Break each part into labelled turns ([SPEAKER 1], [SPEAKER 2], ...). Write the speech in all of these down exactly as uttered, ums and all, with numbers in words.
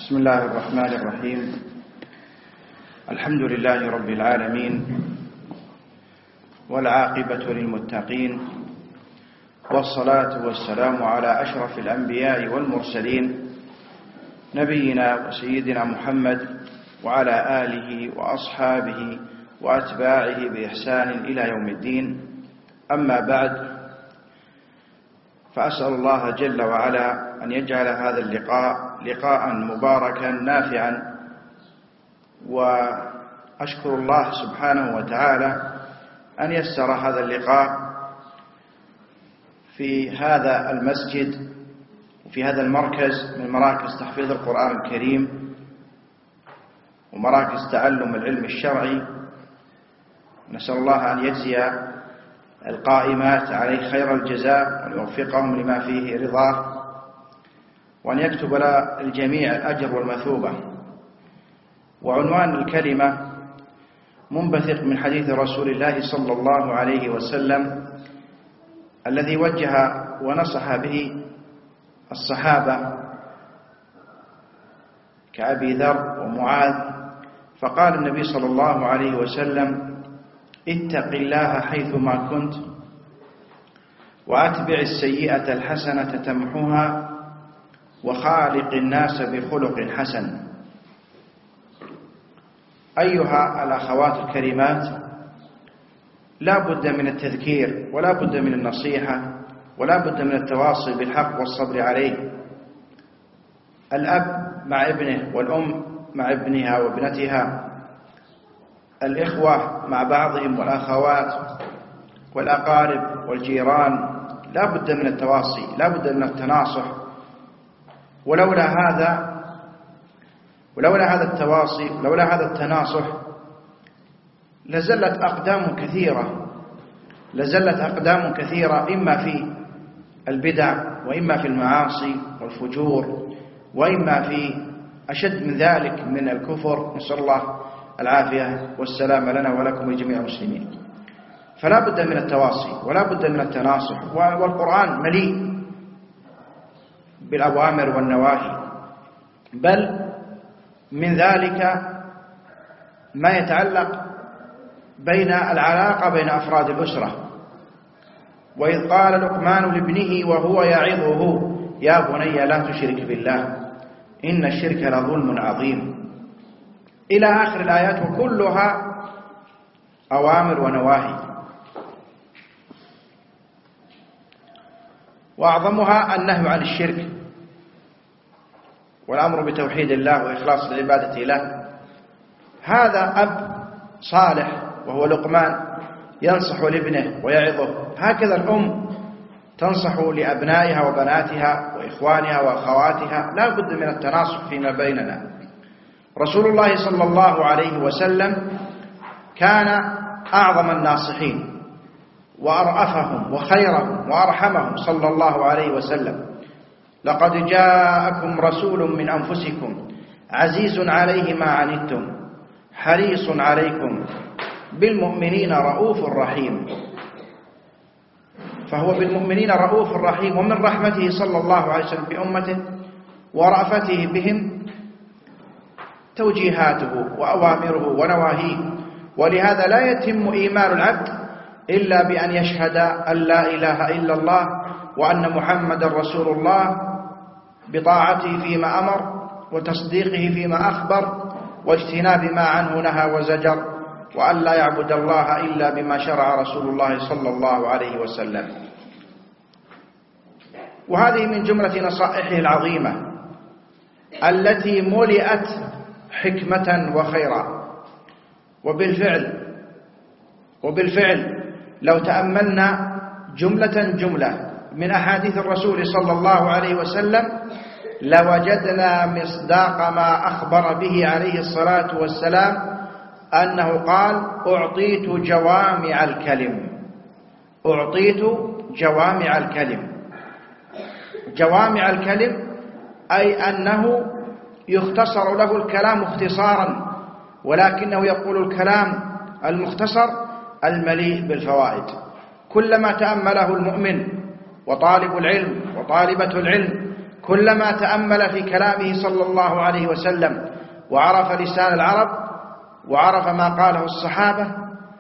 [SPEAKER 1] بسم الله الرحمن الرحيم. الحمد لله رب العالمين، والعاقبة للمتقين، والصلاة والسلام على أشرف الأنبياء والمرسلين، نبينا وسيدنا محمد وعلى آله وأصحابه وأتباعه بإحسان إلى يوم الدين. أما بعد، فأسأل الله جل وعلا أن يجعل هذا اللقاء لقاء مباركا نافعا، وأشكر الله سبحانه وتعالى أن يسر هذا اللقاء في هذا المسجد وفي هذا المركز من مراكز تحفيظ القرآن الكريم ومراكز تعلم العلم الشرعي. نسأل الله أن يجزي القائمات عليه خير الجزاء، وأن يوفقهم لما فيه رضاه، وأن يكتب للجميع الأجر والمثوبة. وعنوان الكلمة منبثق من حديث رسول الله صلى الله عليه وسلم الذي وجه ونصح به الصحابة كأبي ذر ومعاذ. فقال النبي صلى الله عليه وسلم: اتق الله حيثما كنت، وأتبع السيئة الحسنة تمحوها، وخالق الناس بخلق حسن. أيها الأخوات الكريمات، لا بد من التذكير، ولا بد من النصيحة، ولا بد من التواصي بالحق والصبر عليه. الأب مع ابنه، والأم مع ابنها وابنتها، الإخوة مع بعضهم والأخوات، والأقارب والجيران، لا بد من التواصي، لا بد من التناصح. ولولا هذا ولولا هذا التواصي ولولا هذا التناصح لزلت أقدام كثيرة لزلت أقدام كثيرة إما في البدع، وإما في المعاصي والفجور، وإما في أشد من ذلك من الكفر. نسأل الله العافية والسلام لنا ولكم ولجميع المسلمين. فلا بد من التواصي، ولا بد من التناصح. والقرآن مليء بالأوامر والنواهي، بل من ذلك ما يتعلق بين العلاقة بين أفراد الأسرة. وإذ قال لقمان لابنه وهو يعظه: يا بني لا تشرك بالله إن الشرك لظلم عظيم، إلى آخر الآيات، وكلها أوامر ونواهي. وأعظمها النهي عن الشرك، والأمر بتوحيد الله وإخلاص العبادة له. هذا أب صالح وهو لقمان ينصح لابنه ويعظه، هكذا الأم تنصح لأبنائها وبناتها وإخوانها وأخواتها. لا بد من التناصح فيما بيننا. رسول الله صلى الله عليه وسلم كان أعظم الناصحين وأرأفهم وخيرهم وأرحمهم صلى الله عليه وسلم. لقد جاءكم رسول من أنفسكم عزيز عليه ما عنتم حريص عليكم بالمؤمنين رؤوف رحيم. فهو بالمؤمنين رؤوف رحيم، ومن رحمته صلى الله عليه وسلم بأمته ورأفته بهم توجيهاته وأوامره ونواهيه. ولهذا لا يتم إيمان العبد إلا بأن يشهد أن لا إله إلا الله وأن محمدا رسول الله، بطاعته فيما أمر وتصديقه فيما أخبر، واجتناب ما عنه نهى وزجر، وأن لا يعبد الله إلا بما شرع رسول الله صلى الله عليه وسلم. وهذه من جملة نصائحه العظيمة التي ملئت حكمة وخيرا. وبالفعل وبالفعل لو تأملنا جملة جملة من أحاديث الرسول صلى الله عليه وسلم لوجدنا مصداق ما أخبر به عليه الصلاة والسلام، أنه قال: أعطيت جوامع الكلم أعطيت جوامع الكلم جوامع الكلم أي أنه يختصر له الكلام اختصارا، ولكنه يقول الكلام المختصر المليء بالفوائد. كلما تأمله المؤمن وطالب العلم وطالبة العلم كلما تأمل في كلامه صلى الله عليه وسلم وعرف لسان العرب وعرف ما قاله الصحابة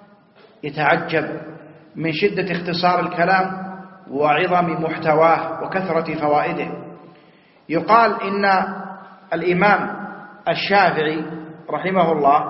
[SPEAKER 1] يتعجب من شدة اختصار الكلام وعظم محتواه وكثرة فوائده. يقال إن الإمام الشافعي رحمه الله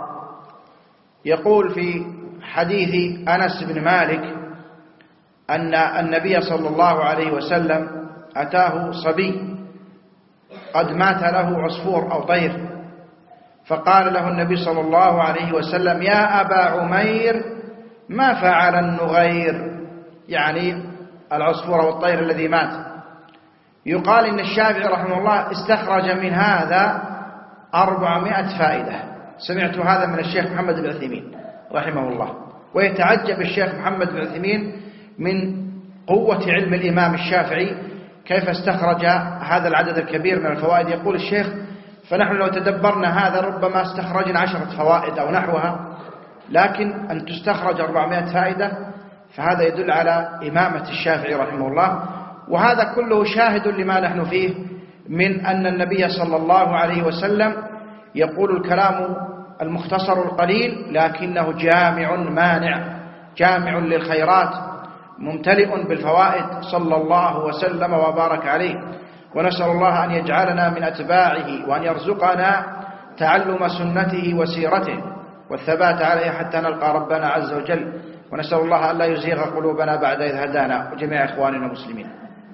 [SPEAKER 1] يقول في حديث أنس بن مالك أن النبي صلى الله عليه وسلم أتاه صبي قد مات له عصفور أو طير، فقال له النبي صلى الله عليه وسلم: يا أبا عمير ما فعل النغير، يعني العصفور والطير الذي مات. يقال إن الشافعي رحمه الله استخرج من هذا أربعمائة فائدة. سمعت هذا من الشيخ محمد بن عثيمين رحمه الله، ويتعجب الشيخ محمد بن عثيمين من قوة علم الإمام الشافعي كيف استخرج هذا العدد الكبير من الفوائد. يقول الشيخ: فنحن لو تدبرنا هذا ربما استخرجنا عشرة فوائد أو نحوها، لكن أن تستخرج أربعمائة فائدة فهذا يدل على إمامة الشافعي رحمه الله. وهذا كله شاهد لما نحن فيه من أن النبي صلى الله عليه وسلم يقول الكلام المختصر القليل لكنه جامع مانع، جامع للخيرات، ممتلئ بالفوائد صلى الله وسلم وبارك عليه. ونسأل الله أن يجعلنا من أتباعه وأن يرزقنا تعلم سنته وسيرته والثبات عليه حتى نلقى ربنا عز وجل. ونسأل الله أن لا يزيغ قلوبنا بعد إذ هدانا وجميع إخواننا المسلمين.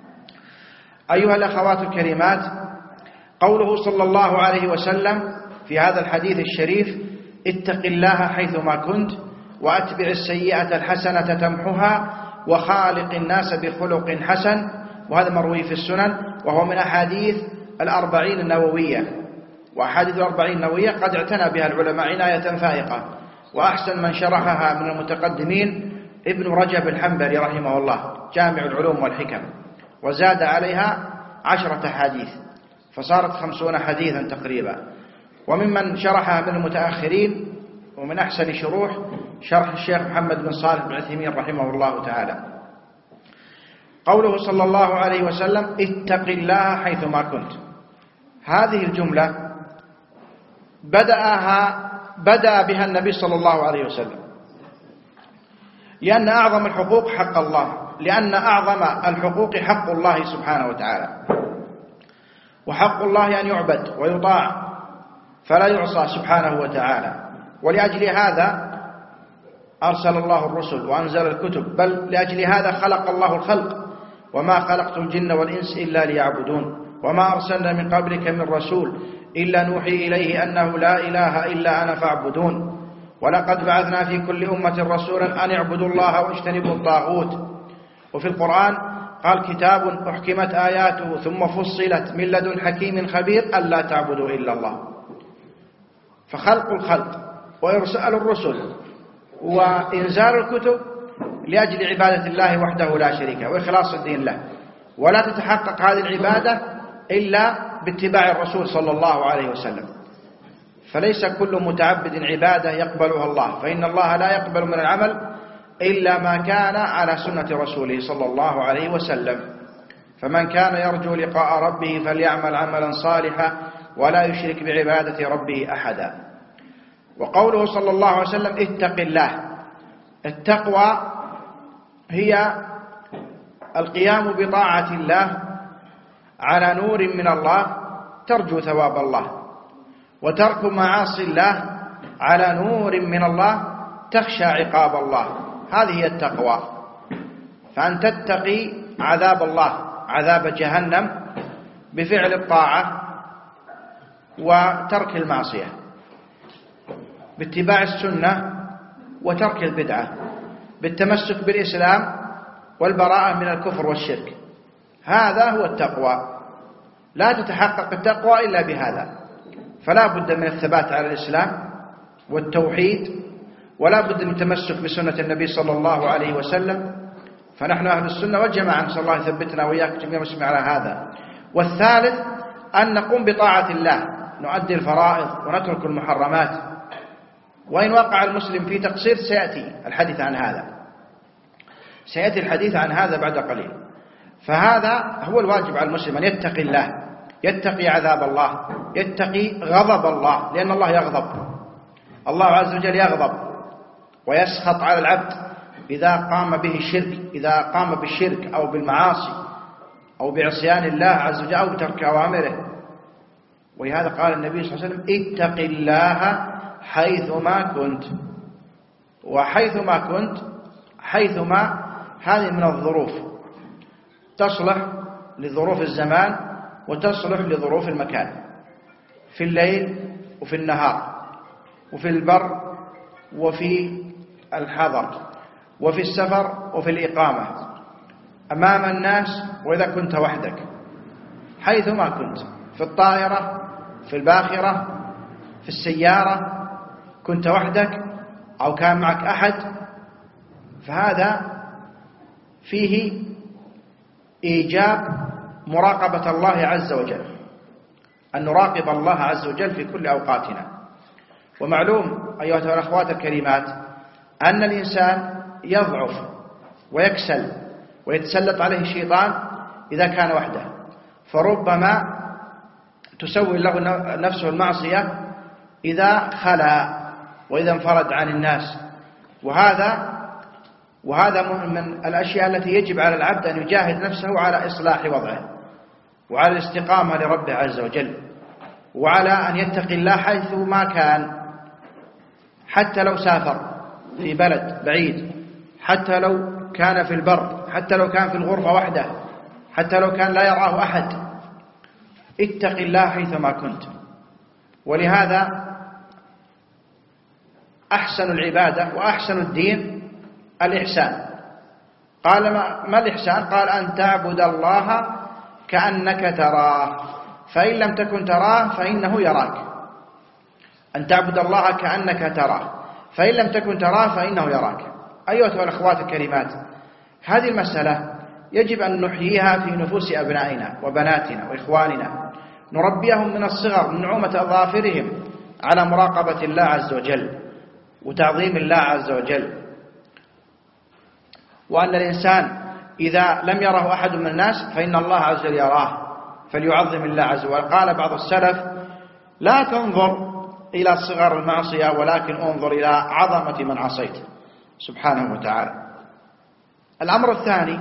[SPEAKER 1] أيها الأخوات الكريمات، قوله صلى الله عليه وسلم في هذا الحديث الشريف: اتق الله حيثما كنت وأتبع السيئة الحسنة تمحها وخالق الناس بخلق حسن، وهذا مروي في السنن، وهو من أحاديث الأربعين النووية. وأحاديث الأربعين النووية قد اعتنى بها العلماء عناية فائقة، وأحسن من شرحها من المتقدمين ابن رجب الحنبلي رحمه الله، جامع العلوم والحكم، وزاد عليها عشرة حديث فصارت خمسون حديثا تقريبا. وممن شرحها من المتأخرين ومن أحسن شروح شرح الشيخ محمد بن صالح بن عثيمين رحمه الله تعالى. قوله صلى الله عليه وسلم: اتق الله حيثما كنت، هذه الجملة بدأها بدأ بها النبي صلى الله عليه وسلم، لأن أعظم الحقوق حق الله، لأن أعظم الحقوق حق الله سبحانه وتعالى، وحق الله أن يعبد ويطاع فلا يعصى سبحانه وتعالى. ولأجل هذا أرسل الله الرسل وأنزل الكتب، بل لأجل هذا خلق الله الخلق: وما خلقت الجن والإنس إلا ليعبدون، وما أرسلنا من قبلك من رسول إلا نوحي إليه أنه لا إله إلا أنا فاعبدون، ولقد بعثنا في كل أمة رسولا أن اعبدوا الله واجتنبوا الطاغوت. وفي القرآن قال: كتاب أحكمت آياته ثم فصلت من لدن حكيم خبير ألا تعبدوا إلا الله. فخلق الخلق وإرسال الرسل وإنزال الكتب لأجل عبادة الله وحده لا شريك له وإخلاص الدين له، ولا تتحقق هذه العبادة إلا باتباع الرسول صلى الله عليه وسلم. فليس كل متعبد عبادة يقبلها الله، فإن الله لا يقبل من العمل إلا ما كان على سنة رسوله صلى الله عليه وسلم. فمن كان يرجو لقاء ربه فليعمل عملا صالحا ولا يشرك بعبادة ربه أحدا. وقوله صلى الله عليه وسلم: اتق الله، التقوى هي القيام بطاعة الله على نور من الله ترجو ثواب الله، وترك معاصي الله على نور من الله تخشى عقاب الله. هذه هي التقوى. فأن تتقي عذاب الله، عذاب جهنم، بفعل الطاعة وترك المعصية، باتباع السنة وترك البدعة، بالتمسك بالإسلام والبراءة من الكفر والشرك. هذا هو التقوى. لا تتحقق التقوى إلا بهذا. فلا بد من الثبات على الإسلام والتوحيد، ولا بد من التمسك بسنة النبي صلى الله عليه وسلم. فنحن أهل السنة والجماعة، نسأل الله يثبتنا وإياك جميع المسلمين على هذا. والثالث أن نقوم بطاعة الله، نؤدي الفرائض ونترك المحرمات. وإن وقع المسلم في تقصير سيأتي الحديث عن هذا، سيأتي الحديث عن هذا بعد قليل. فهذا هو الواجب على المسلم، أن يتقي الله يتقي عذاب الله، يتقي غضب الله، لأن الله يغضب. الله عز وجل يغضب ويسخط على العبد إذا قام به الشرك، إذا قام بالشرك أو بالمعاصي أو بعصيان الله عز وجل أو بترك أوامره. ولهذا قال النبي صلى الله عليه وسلم: اتق الله حيثما كنت. وحيثما كنت، حيثما هذه من الظروف، تصلح لظروف الزمان وتصلح لظروف المكان، في الليل وفي النهار، وفي البر وفي الحضر، وفي السفر وفي الإقامة، أمام الناس وإذا كنت وحدك، حيثما كنت، في الطائرة، في الباخرة، في السيارة، كنت وحدك أو كان معك أحد. فهذا فيه إيجاب مراقبة الله عز وجل، أن نراقب الله عز وجل في كل أوقاتنا. ومعلوم أيها الأخوات الكريمات أن الإنسان يضعف ويكسل ويتسلط عليه الشيطان إذا كان وحده، فربما تسوي له نفسه المعصية إذا خلا وإذا انفرد عن الناس. وهذا وهذا من الأشياء التي يجب على العبد أن يجاهد نفسه على إصلاح وضعه، وعلى الاستقامة لربه عز وجل، وعلى أن يتقي الله حيث ما كان، حتى لو سافر في بلد بعيد، حتى لو كان في البر، حتى لو كان في الغرفة وحده، حتى لو كان لا يراه أحد. اتق الله حيثما كنت. ولهذا أحسن العبادة وأحسن الدين الإحسان. قال ما الإحسان؟ قال أن تعبد الله كأنك تراه فإن لم تكن تراه فإنه يراك. أن تعبد الله كأنك تراه فإن لم تكن تراه فإنه يراك. أيها الأخوات الكريمات، هذه المسألة يجب أن نحييها في نفوس أبنائنا وبناتنا وإخواننا، نربيهم من الصغر من نعومة أظافرهم على مراقبة الله عز وجل وتعظيم الله عز وجل، وأن الإنسان إذا لم يره أحد من الناس فإن الله عز وجل يراه فليعظم الله عز وجل. قال بعض السلف: لا تنظر إلى صغر المعصية ولكن انظر إلى عظمة من عصيت سبحانه وتعالى. الأمر الثاني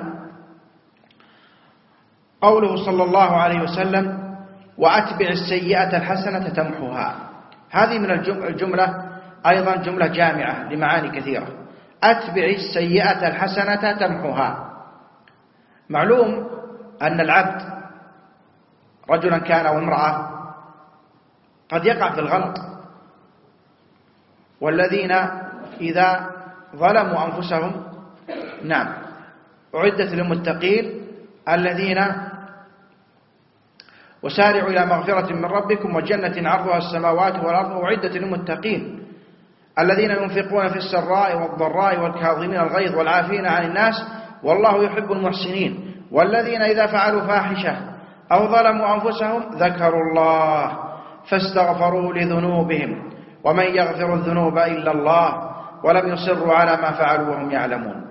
[SPEAKER 1] قوله صلى الله عليه وسلم: وأتبع السيئة الحسنة تمحوها. هذه من الجملة أيضا جملة جامعة لمعاني كثيرة. أتبع السيئة الحسنة تمحوها. معلوم أن العبد رجلا كان أو امرأة قد يقع في الغلط، والذين إذا ظلموا أنفسهم نعم أعدت للمتقين الذين وسارعوا إلى مغفرة من ربكم وجنة عرضها السماوات والأرض أعدت للمتقين الذين ينفقون في السراء والضراء والكاظمين الغيظ والعافين عن الناس والله يحب المحسنين والذين إذا فعلوا فاحشة أو ظلموا أنفسهم ذكروا الله فاستغفروا لذنوبهم ومن يغفر الذنوب إلا الله ولم يصروا على ما فعلوا وهم يعلمون.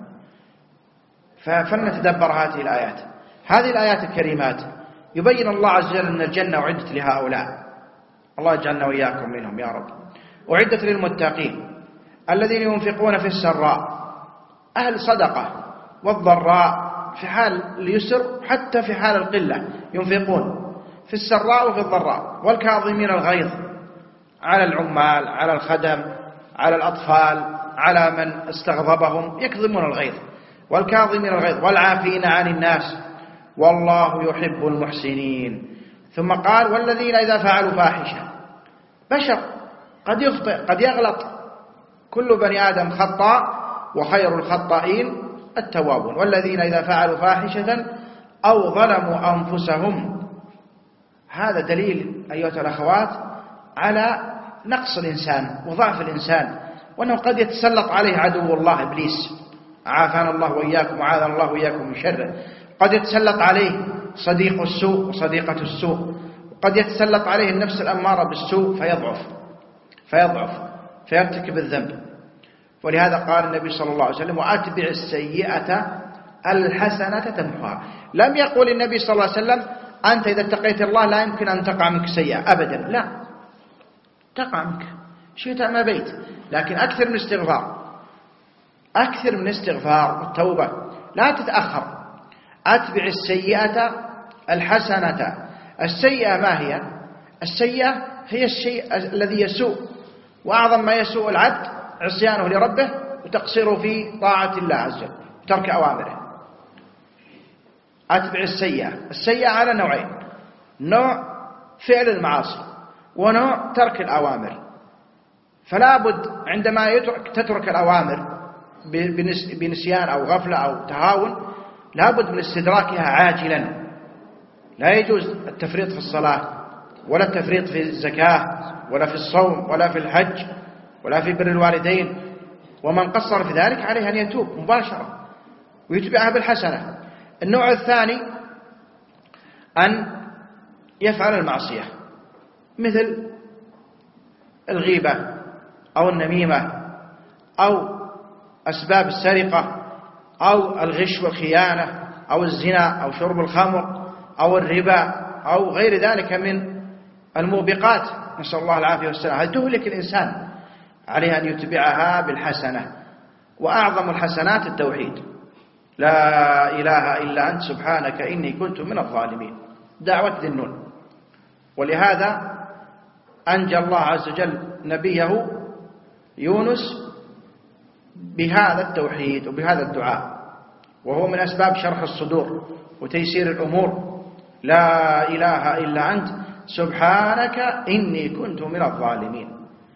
[SPEAKER 1] فلنتدبر هذه الآيات. هذه الآيات الكريمات يبين الله عز وجل أن الجنة أعدت لهؤلاء، الله يجعلنا وإياكم منهم يا رب. أعدت للمتقين الذين ينفقون في السراء أهل صدقة والضراء في حال اليسر حتى في حال القلة ينفقون في السراء وفي الضراء، والكاظمين الغيظ على العمال على الخدم على الأطفال على من استغضبهم يكظمون الغيظ، والكاظمين الغيظ والعافين عن الناس والله يحب المحسنين. ثم قال: والذين إذا فعلوا فاحشة. بشر قد يخطئ قد يغلط، كل بني آدم خطاء وخير الخطائين التوابون. والذين إذا فعلوا فاحشة أو ظلموا أنفسهم. هذا دليل أيها الأخوات على نقص الإنسان وضعف الإنسان، وأنه قد يتسلط عليه عدو الله إبليس، عافانا الله وإياكم وعاذنا الله وإياكم من شره. قد يتسلط عليه صديق السوء وصديقة السوء، وقد يتسلط عليه النفس الأمارة بالسوء فيضعف فيضعف فيرتكب الذنب. ولهذا قال النبي صلى الله عليه وسلم: وأتبع السيئة الحسنة تمحوها. لم يقل النبي صلى الله عليه وسلم: أنت إذا اتقيت الله لا يمكن أن تقع منك سيئة أبدا، لا، تقع منك شئت أم أبيت، لكن أكثر من استغفار، أكثر من استغفار والتوبة، لا تتأخر. أتبع السيئة الحسنة. السيئة ما هي؟ السيئة هي الشيء الذي يسوء، وأعظم ما يسوء العبد عصيانه لربه وتقصيره في طاعة الله عز وجل وترك أوامره. أتبع السيئة. السيئة على نوعين: نوع فعل المعاصي ونوع ترك الأوامر. فلا بد عندما يترك تترك الأوامر بنسيان أو غفلة أو تهاون لا بد من استدراكها عاجلا. لا يجوز التفريط في الصلاة ولا التفريط في الزكاة ولا في الصوم ولا في الحج ولا في بر الوالدين، ومن قصر في ذلك عليه أن يتوب مباشرة ويتبعها بالحسنة. النوع الثاني أن يفعل المعصية مثل الغيبة أو النميمة أو أسباب السرقة أو الغش والخيانة أو الزنا أو شرب الخمر أو الربا أو غير ذلك من الموبقات، نسأل الله العافية والسلام. هل تهلك الإنسان؟ عليه أن يتبعها بالحسنة. وأعظم الحسنات التوحيد، لا إله إلا أنت سبحانك إني كنت من الظالمين، دعوة ذي النون. ولهذا أنجى الله عز وجل نبيه يونس بهذا التوحيد وبهذا الدعاء، وهو من أسباب شرح الصدور وتيسير الأمور. لا إله إلا أنت سبحانك إني كنت من الظالمين.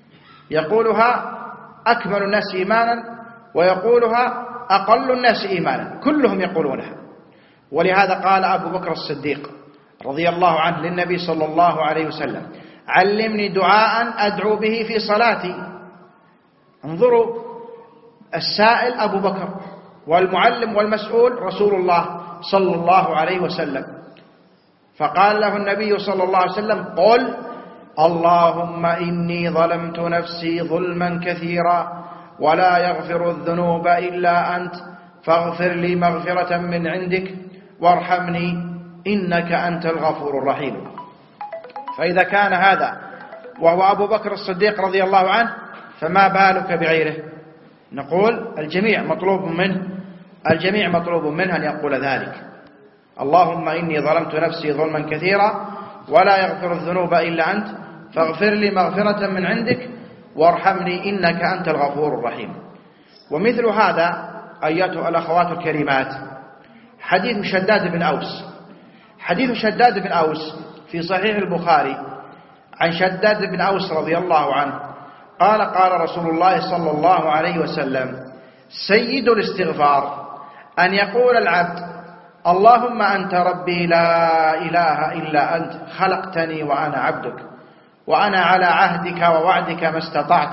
[SPEAKER 1] يقولها أكمل الناس إيمانا ويقولها أقل الناس إيمانا، كلهم يقولونها. ولهذا قال أبو بكر الصديق رضي الله عنه للنبي صلى الله عليه وسلم: علمني دعاء أدعو به في صلاتي. انظروا، السائل أبو بكر والمعلم والمسؤول رسول الله صلى الله عليه وسلم. فقال له النبي صلى الله عليه وسلم: قل اللهم إني ظلمت نفسي ظلما كثيرا ولا يغفر الذنوب إلا أنت فاغفر لي مغفرة من عندك وارحمني إنك أنت الغفور الرحيم. فإذا كان هذا وهو أبو بكر الصديق رضي الله عنه فما بالك بغيره؟ نقول الجميع مطلوب منه الجميع مطلوب منه أن يقول ذلك: اللهم إني ظلمت نفسي ظلما كثيرا ولا يغفر الذنوب إلا أنت فاغفر لي مغفرة من عندك وارحمني إنك أنت الغفور الرحيم. ومثل هذا أيتها الأخوات الكريمات حديث شداد بن أوس. حديث شداد بن أوس في صحيح البخاري عن شداد بن أوس رضي الله عنه قال: قال رسول الله صلى الله عليه وسلم: سيد الاستغفار أن يقول العبد: اللهم أنت ربي لا إله إلا أنت خلقتني وأنا عبدك وأنا على عهدك ووعدك ما استطعت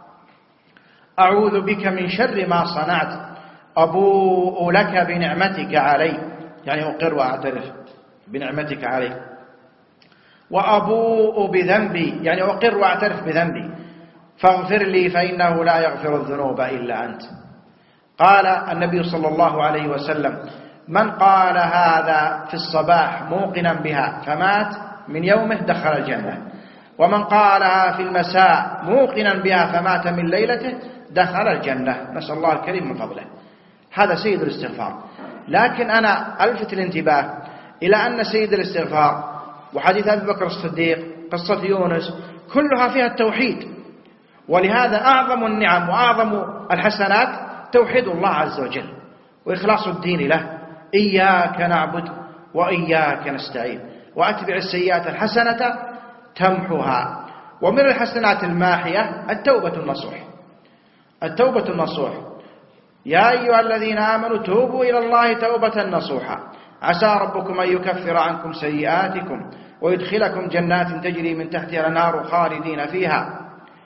[SPEAKER 1] أعوذ بك من شر ما صنعت أبوء لك بنعمتك علي، يعني أقر وأعترف بنعمتك علي، وأبوء بذنبي، يعني أقر وأعترف بذنبي، فاغفر لي فإنه لا يغفر الذنوب إلا أنت. قال النبي صلى الله عليه وسلم: من قال هذا في الصباح موقنا بها فمات من يومه دخل الجنة، ومن قالها في المساء موقنا بها فمات من ليلته دخل الجنة. نسأل الله الكريم من فضله. هذا سيد الاستغفار. لكن أنا ألفت الانتباه إلى أن سيد الاستغفار وحديث أبي بكر الصديق قصة يونس كلها فيها التوحيد. ولهذا أعظم النعم وأعظم الحسنات توحيد الله عز وجل وإخلاص الدين له. إياك نعبد وإياك نستعين. وأتبع السيئات الحسنة تمحها. ومن الحسنات الماحية التوبة النصوح. التوبة النصوح: يا أيها الذين آمنوا توبوا إلى الله توبة نصوحا عسى ربكم أن يكفر عنكم سيئاتكم ويدخلكم جنات تجري من تحتها الأنهار خالدين فيها.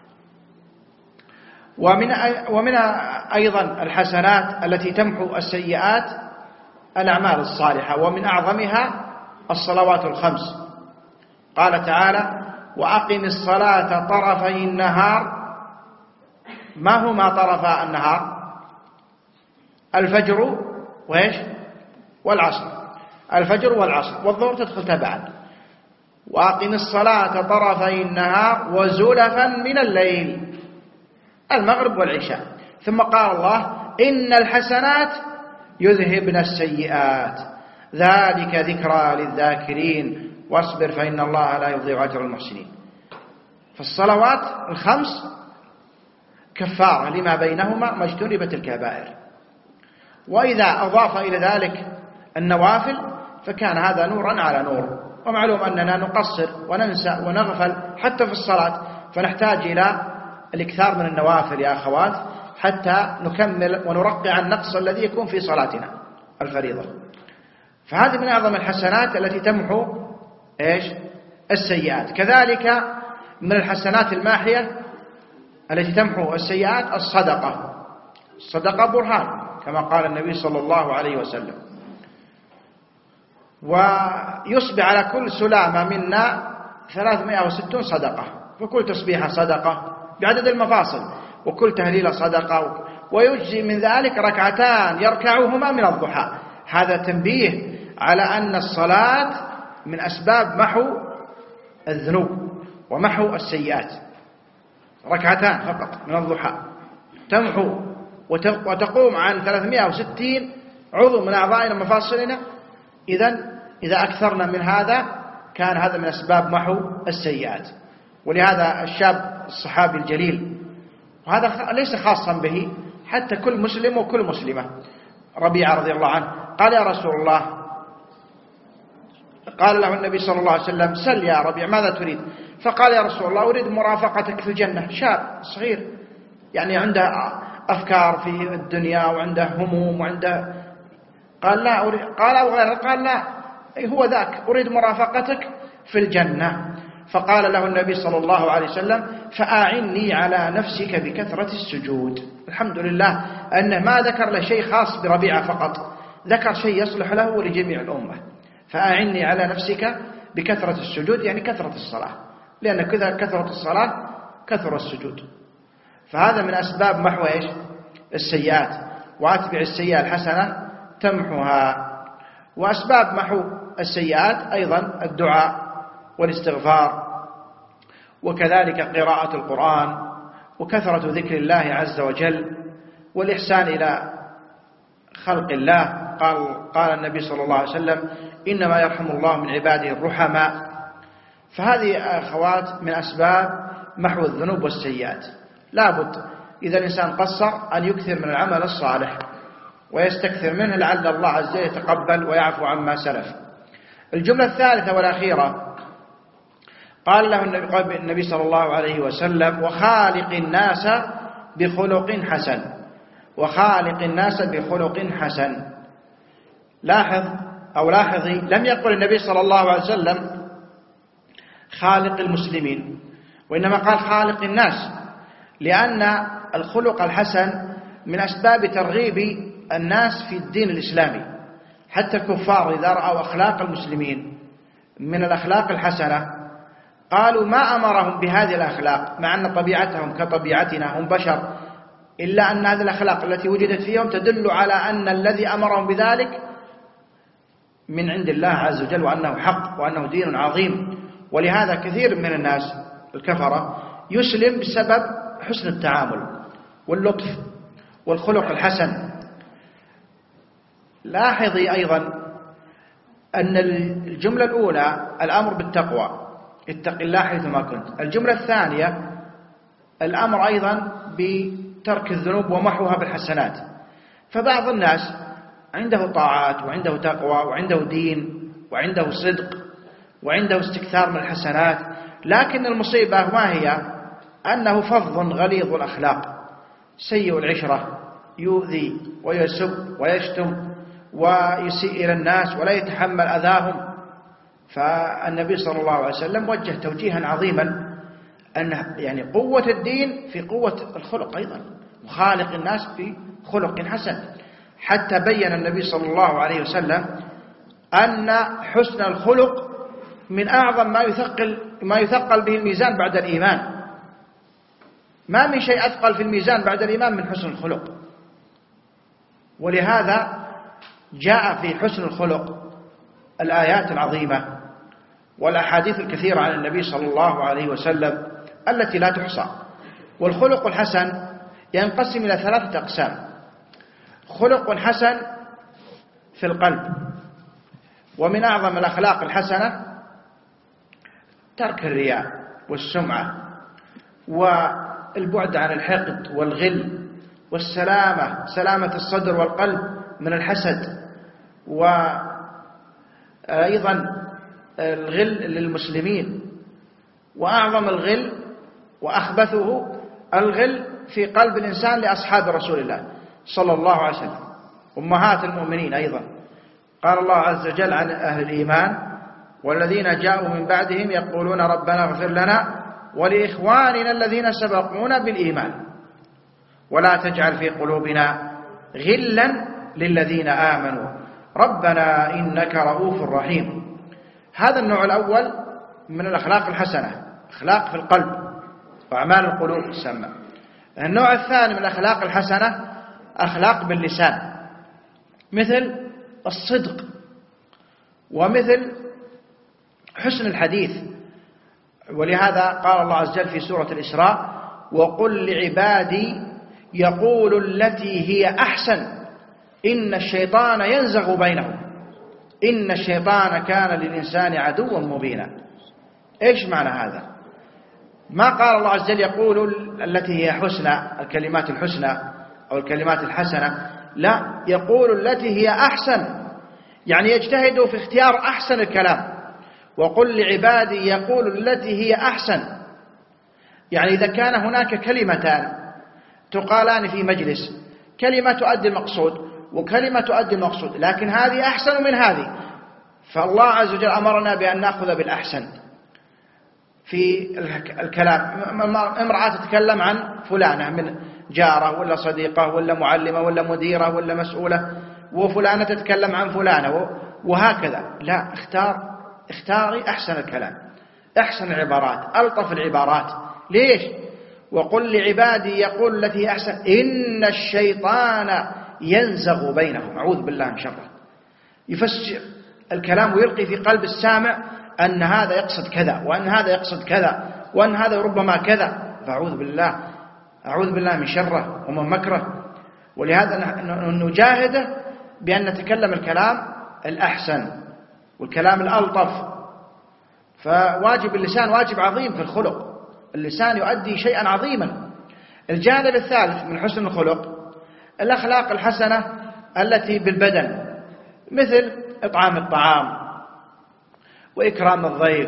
[SPEAKER 1] ومن ومن أيضا الحسنات التي تمحو السيئات الأعمال الصالحة، ومن أعظمها الصلوات الخمس. قال تعالى: وأقم الصلاة طرفي النهار. ما هما طرفا النهار؟ الفجر وإيش؟ والعصر. الفجر والعصر، والظهر تدخل تبعا. وأقم الصلاة طرفي النهار وزلفا من الليل، المغرب والعشاء. ثم قال الله إن الحسنات يذهبن السيئات ذلك ذكرى للذاكرين واصبر فإن الله لا يضيع أجر المحسنين. فالصلوات الخمس كفارة لما بينهما ما اجتنبت الكبائر. وإذا أضاف إلى ذلك النوافل فكان هذا نورا على نور. ومعلوم أننا نقصر وننسى ونغفل حتى في الصلاة، فنحتاج إلى الإكثار من النوافل يا أخوات حتى نكمل ونرقع النقص الذي يكون في صلاتنا الفريضة. فهذه من أعظم الحسنات التي تمحو إيش؟ السيئات. كذلك من الحسنات الماحية التي تمحو السيئات الصدقة. الصدقة برهان كما قال النبي صلى الله عليه وسلم. ويصبح على كل سلامة منا ثلاثمائة وستين صدقة، فكل تسبيحة صدقة بعدد المفاصل، وكل تهليلة صدقة. ويجزي من ذلك ركعتان يركعهما من الضحى. هذا تنبيه على أن الصلاة من أسباب محو الذنوب ومحو السيئات. ركعتان فقط من الضحى تمحو وتقوم عن ثلاثمائة وستين عضو من أعضائنا ومفاصلنا. إذن إذا أكثرنا من هذا كان هذا من أسباب محو السيئات. ولهذا الشاب الصحابي الجليل، وهذا ليس خاصا به، حتى كل مسلم وكل مسلمة، ربيعة رضي الله عنه قال يا رسول الله، قال له النبي صلى الله عليه وسلم سل يا ربيع ماذا تريد؟ فقال يا رسول الله أريد مرافقتك في الجنة. شاب صغير يعني عنده أفكار في الدنيا وعنده هموم وعنده، قال لا أريد. قال أو غيره، قال لا هو ذاك أريد مرافقتك في الجنة. فقال له النبي صلى الله عليه وسلم فأعني على نفسك بكثرة السجود. الحمد لله أنه ما ذكر له شيء خاص بربيعة فقط، ذكر شيء يصلح له ولجميع الأمة. فأعني على نفسك بكثرة السجود يعني كثرة الصلاة، لأن كذا كثرة الصلاة كثرة السجود. فهذا من أسباب محو إيش؟ السيئات. وأتبع السيئة الحسنة تمحوها. وأسباب محو السيئات أيضا الدعاء والاستغفار، وكذلك قراءة القرآن، وكثرة ذكر الله عز وجل، والإحسان إلى خلق الله. قال, قال النبي صلى الله عليه وسلم إنما يرحم الله من عباده الرحماء. فهذه أخوات من أسباب محو الذنوب والسيئات. لابد إذا الإنسان قصر أن يكثر من العمل الصالح ويستكثر منه لعل الله عز وجل يتقبل ويعفو عما سلف. الجملة الثالثة والأخيرة قال له النبي صلى الله عليه وسلم وخالق الناس بخلق حسن. وخالق الناس بخلق حسن. لاحظ أو لاحظي لم يقل النبي صلى الله عليه وسلم خالق المسلمين، وإنما قال خالق الناس، لأن الخلق الحسن من أسباب ترغيب الناس في الدين الإسلامي. حتى الكفار إذا رأوا أخلاق المسلمين من الأخلاق الحسنة قالوا ما أمرهم بهذه الأخلاق، مع أن طبيعتهم كطبيعتنا هم بشر، إلا أن هذه الأخلاق التي وجدت فيهم تدل على أن الذي أمرهم بذلك من عند الله عز وجل، وأنه حق وأنه دين عظيم. ولهذا كثير من الناس الكفرة يسلم بسبب حسن التعامل واللطف والخلق الحسن. لاحظي أيضا أن الجملة الأولى الأمر بالتقوى، اتق الله حيثما كنت. الجملة الثانية الأمر أيضا بترك الذنوب ومحوها بالحسنات. فبعض الناس عنده طاعات وعنده تقوى وعنده دين وعنده صدق وعنده استكثار من الحسنات، لكن المصيبة ما هي؟ أنه فظ غليظ الأخلاق سيء العشرة، يؤذي ويسب ويشتم ويسيء إلى الناس ولا يتحمل أذاهم. فالنبي صلى الله عليه وسلم وجه توجيها عظيما أن يعني قوة الدين في قوة الخلق أيضا، وخالق الناس بخلق حسن. حتى بين النبي صلى الله عليه وسلم أن حسن الخلق من أعظم ما يثقل ما يثقل به الميزان بعد الإيمان. ما من شيء أثقل في الميزان بعد الإيمان من حسن الخلق. ولهذا جاء في حسن الخلق الآيات العظيمة والأحاديث الكثيرة عن النبي صلى الله عليه وسلم التي لا تحصى. والخلق الحسن ينقسم إلى ثلاثة أقسام: خلق حسن في القلب، ومن أعظم الأخلاق الحسنة ترك الرياء والسمعة والبعد عن الحقد والغل، والسلامة سلامة الصدر والقلب من الحسد، وأيضا الغل للمسلمين. وأعظم الغل وأخبثه الغل في قلب الإنسان لأصحاب رسول الله صلى الله عليه وسلم أمهات المؤمنين. أيضا قال الله عز وجل عن أهل الإيمان: والذين جاءوا من بعدهم يقولون ربنا اغفر لنا ولإخواننا الذين سبقونا بالإيمان ولا تجعل في قلوبنا غلا للذين آمنوا ربنا إنك رؤوف رحيم. هذا النوع الأول من الأخلاق الحسنة، أخلاق في القلب وأعمال القلوب تسمى. النوع الثاني من الأخلاق الحسنة أخلاق باللسان، مثل الصدق ومثل حسن الحديث. ولهذا قال الله عز وجل في سورة الإسراء: وقل لعبادي يقول التي هي أحسن إن الشيطان ينزغ بينهم إن الشيطان كان للإنسان عدوا مبينا. إيش معنى هذا؟ ما قال الله عز وجل يقول التي هي حسنى، الكلمات الحسنى أو الكلمات الحسنة، لا، يقول التي هي أحسن، يعني يجتهدوا في اختيار أحسن الكلام. وقل لعبادي يقول التي هي أحسن، يعني إذا كان هناك كلمتان تقالان في مجلس، كلمة تؤدي المقصود وكلمة تؤدي المقصود، لكن هذه أحسن من هذه، فالله عز وجل أمرنا بأن نأخذ بالأحسن في الكلام. امرأة تتكلم عن فلانة من جارة ولا صديقة ولا معلمة ولا مديرة ولا مسؤولة، وفلانة تتكلم عن فلانة، وهكذا. لا، اختار اختاري أحسن الكلام، أحسن العبارات، ألطف العبارات. ليش؟ وقل لعبادي يقول التي أحسن إن الشيطان ينزغ بينهم، أعوذ بالله من شره. يفسر الكلام ويلقي في قلب السامع أن هذا يقصد كذا وأن هذا يقصد كذا وأن هذا ربما كذا، فأعوذ بالله أعوذ بالله من شره ومن مكره. ولهذا نجاهده بأن نتكلم الكلام الأحسن والكلام الألطف. فواجب اللسان واجب عظيم في الخلق، اللسان يؤدي شيئا عظيما. الجانب الثالث من حسن الخلق الأخلاق الحسنة التي بالبدن، مثل إطعام الطعام وإكرام الضيف،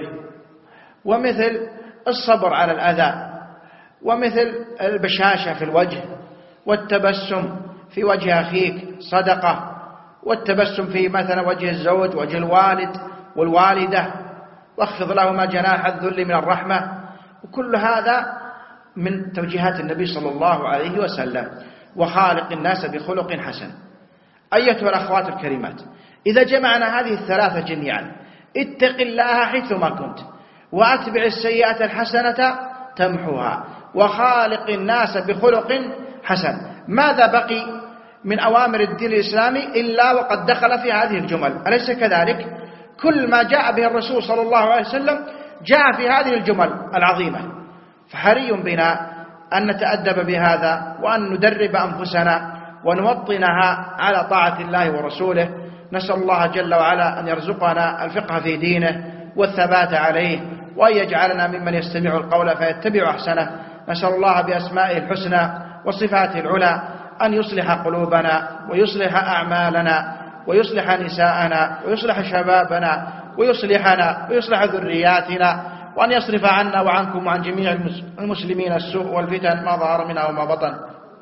[SPEAKER 1] ومثل الصبر على الأذى، ومثل البشاشة في الوجه، والتبسم في وجه أخيك صدقة، والتبسم في مثلا وجه الزوج وجه الوالد والوالدة، واخفض لهما جناح الذل من الرحمة. وكل هذا من توجيهات النبي صلى الله عليه وسلم. وخالق الناس بخلق حسن. أيتها الأخوات الكريمات، إذا جمعنا هذه الثلاثة جميعا: اتق الله حيثما كنت، وأتبع السيئة الحسنة تمحوها، وخالق الناس بخلق حسن، ماذا بقي من أوامر الدين الإسلامي إلا وقد دخل في هذه الجمل؟ أليس كذلك؟ كل ما جاء به الرسول صلى الله عليه وسلم جاء في هذه الجمل العظيمة. فحري بنا أن نتأدب بهذا وأن ندرب أنفسنا ونوطنها على طاعة الله ورسوله. نسأل الله جل وعلا أن يرزقنا الفقه في دينه والثبات عليه، وأن يجعلنا ممن يستمع القول فيتبع أحسنه. نسأل الله بأسمائه الحسنى وصفاته العلى أن يصلح قلوبنا ويصلح أعمالنا ويصلح نساءنا ويصلح شبابنا ويصلحنا ويصلح ذرياتنا، وأن يصرف عنا وعنكم وعن جميع المسلمين السوء والفتن ما ظهر منها وما بطن.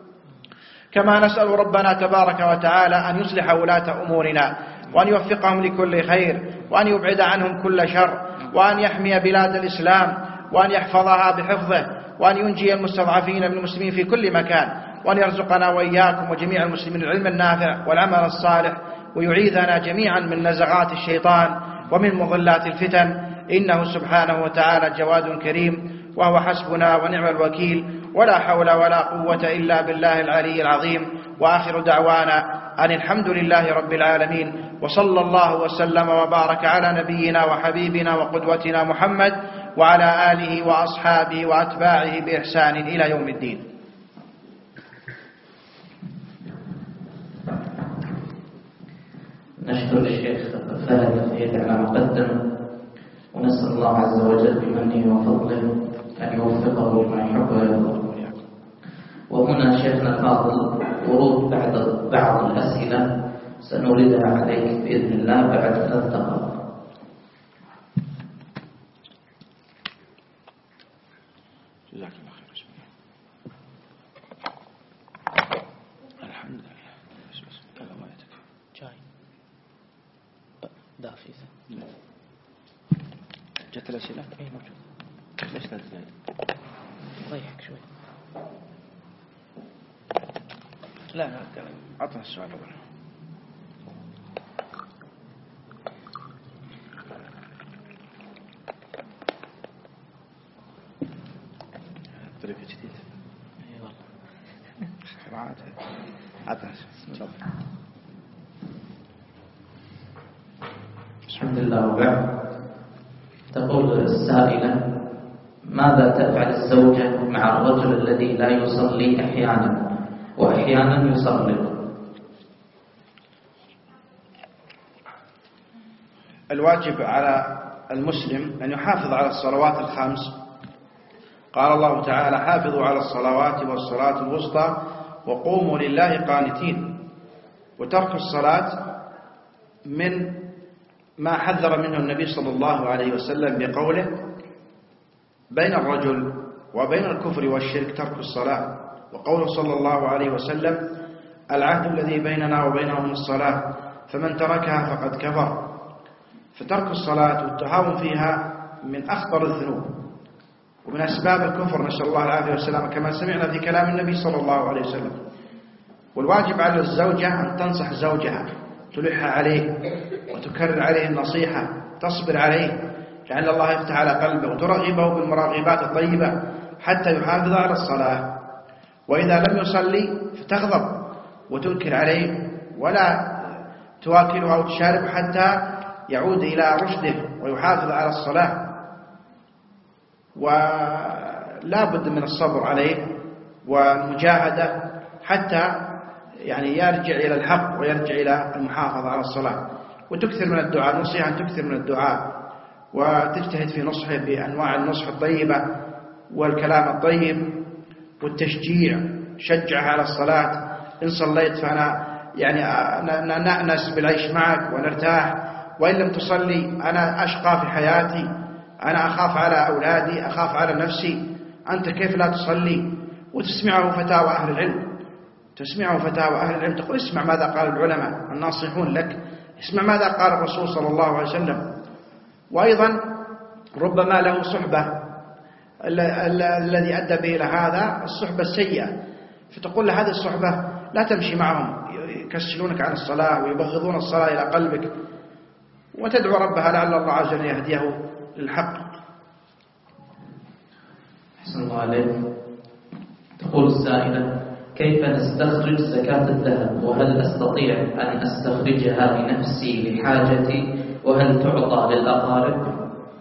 [SPEAKER 1] كما نسأل ربنا تبارك وتعالى أن يصلح ولاة أمورنا وأن يوفقهم لكل خير، وأن يبعد عنهم كل شر، وأن يحمي بلاد الإسلام وأن يحفظها بحفظه، وأن ينجي المستضعفين من المسلمين في كل مكان، وأن يرزقنا وإياكم وجميع المسلمين العلم النافع والعمل الصالح، ويعيذنا جميعا من نزغات الشيطان ومن مضلات الفتن، إنه سبحانه وتعالى جواد كريم، وهو حسبنا ونعم الوكيل، ولا حول ولا قوة إلا بالله العلي العظيم. وآخر دعوانا أن الحمد لله رب العالمين، وصلى الله وسلم وبارك على نبينا وحبيبنا وقدوتنا محمد وعلى آله وأصحابه وأتباعه بإحسان إلى يوم الدين.
[SPEAKER 2] نشكر الشيخ فهد الفهيد على ما قدم، ونسأل الله عز وجل بمنه وفضله أن يوفقه لما يحب ويرضى. وهنا شيخنا الفاضل ورود بعض بعض الأسئلة سنوردها عليك بإذن الله بعد ثلاث دقائق.
[SPEAKER 1] جزاك الله خير. الحمد لله. هذا ما يتكفي.
[SPEAKER 3] شاي دافي.
[SPEAKER 1] جت الأسئلة؟
[SPEAKER 3] اي موجود.
[SPEAKER 1] ليش لا تزايد؟
[SPEAKER 3] ضيحك شوي.
[SPEAKER 1] لا لا عطنا السؤال أولا. طريقة جديدة.
[SPEAKER 3] اي والله.
[SPEAKER 1] اختراعات. عطنا السؤال.
[SPEAKER 2] الحمد لله. وبعد، تقول السائلة: ماذا تفعل الزوجة مع الرجل الذي لا يصلي أحيانا وأحيانا يصلي؟
[SPEAKER 1] الواجب على المسلم أن يحافظ على الصلوات الخمس. قال الله تعالى: حافظوا على الصلوات والصلاة الوسطى وقوموا لله قانتين. وترك الصلاة من ما حذر منه النبي صلى الله عليه وسلم بقوله: بين الرجل وبين الكفر والشرك ترك الصلاة، وقوله صلى الله عليه وسلم: العهد الذي بيننا وبينهم الصلاة فمن تركها فقد كفر. فترك الصلاة والتهاون فيها من أخطر الذنوب ومن أسباب الكفر، نسأل الله العافية والسلامة، كما سمعنا في كلام النبي صلى الله عليه وسلم. والواجب على الزوجة أن تنصح زوجها، تلح عليه وتكرر عليه النصيحة، تصبر عليه لعل الله يفتح على قلبه، وترغبه بالمراغبات الطيبة حتى يحافظ على الصلاة. وإذا لم يصلي فتغضب وتنكر عليه ولا تواكله أو تشاربه حتى يعود إلى رشده ويحافظ على الصلاة. ولا بد من الصبر عليه والمجاهدة حتى يعني يرجع إلى الحق ويرجع إلى المحافظة على الصلاة. وتكثر من الدعاء، نصيحة أن تكثر من الدعاء وتجتهد في نصحه بأنواع النصح الطيبة والكلام الطيب والتشجيع. شجعها على الصلاة: إن صليت فأنا يعني نأنس بالعيش معك ونرتاح، وإن لم تصلي أنا أشقى في حياتي، أنا أخاف على أولادي، أخاف على نفسي، أنت كيف لا تصلي؟ وتسمعه فتاوى أهل العلم، تسمعه فتاوى أهل العلم، تقول: اسمع ماذا قال العلماء الناصحون لك، اسمع ماذا قال الرسول صلى الله عليه وسلم. وأيضا ربما له صحبة الذي أدى به إلى هذا الصحبة السيئة، فتقول له: هذه الصحبة لا تمشي معهم، يكسلونك عن الصلاة ويبغضون الصلاة إلى قلبك. وتدعو ربها لعل الله عز وجل يهديه للحق.
[SPEAKER 2] أحسن الله عليك. تقول السائلة: كيف نستخرج زكاة الذهب؟ وهل أستطيع أن أستخرجها لنفسي لحاجتي؟ وهل تعطى للأقارب؟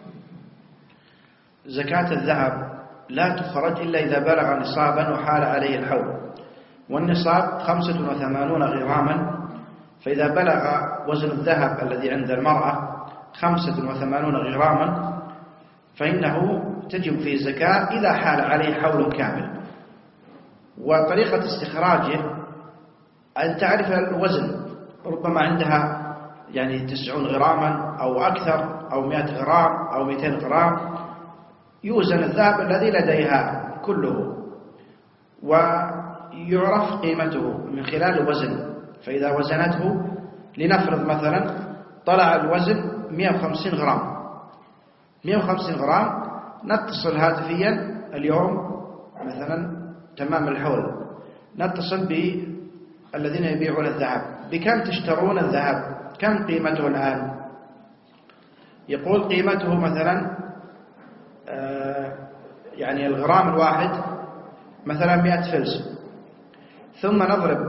[SPEAKER 1] زكاة الذهب لا تخرج إلا إذا بلغ نصابا وحال عليه الحول، والنصاب خمسة وثمانون غراما. فإذا بلغ وزن الذهب الذي عند المرأة خمسة وثمانون غراما فإنه تجب فيه الزكاة إذا حال عليه حول كامل. وطريقة استخراجه أن تعرف الوزن، ربما عندها يعني تسعون غراما أو أكثر أو مئة غرام أو مئتين غرام، يوزن الذهب الذي لديها كله ويعرف قيمته من خلال الوزن. فإذا وزنته لنفرض مثلا طلع الوزن مئة وخمسين غرام، مئة وخمسين غرام، نتصل هاتفيا اليوم مثلا تمام الحول، نتصل بالذين يبيعون الذهب: بكم تشترون الذهب؟ كم قيمته الآن؟ يقول قيمته مثلا يعني الغرام الواحد مثلا مئة فلس، ثم نضرب